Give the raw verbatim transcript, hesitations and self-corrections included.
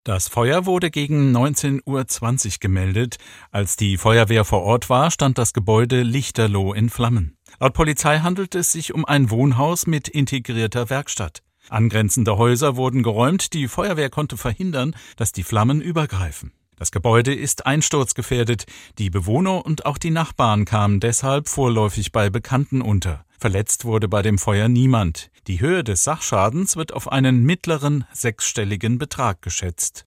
Das Feuer wurde gegen neunzehn Uhr zwanzig gemeldet. Als die Feuerwehr vor Ort war, stand das Gebäude lichterloh in Flammen. Laut Polizei handelt es sich um ein Wohnhaus mit integrierter Werkstatt. Angrenzende Häuser wurden geräumt, die Feuerwehr konnte verhindern, dass die Flammen übergreifen. Das Gebäude ist einsturzgefährdet. Die Bewohner und auch die Nachbarn kamen deshalb vorläufig bei Bekannten unter. Verletzt wurde bei dem Feuer niemand. Die Höhe des Sachschadens wird auf einen mittleren sechsstelligen Betrag geschätzt.